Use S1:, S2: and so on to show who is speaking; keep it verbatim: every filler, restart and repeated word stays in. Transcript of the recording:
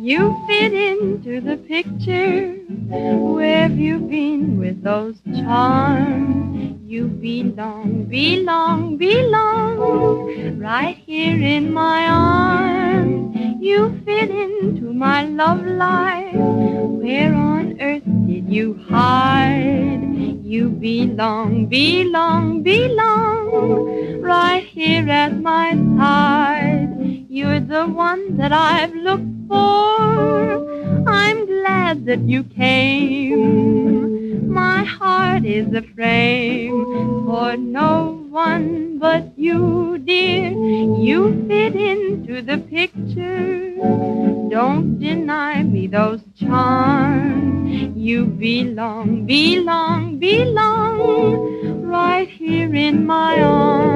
S1: You fit into the picture. Where have you been with those charms? You belong, belong, belong right here in my arms. You fit into my love life. Where on earth did you hide? You belong, belong, belong right here at my side. You're the one that I've looked for. I'm glad that you came. My heart is aflame for no one but you, dear. You fit into the picture. Don't deny me those charms. You belong, belong, belong right here in my arms.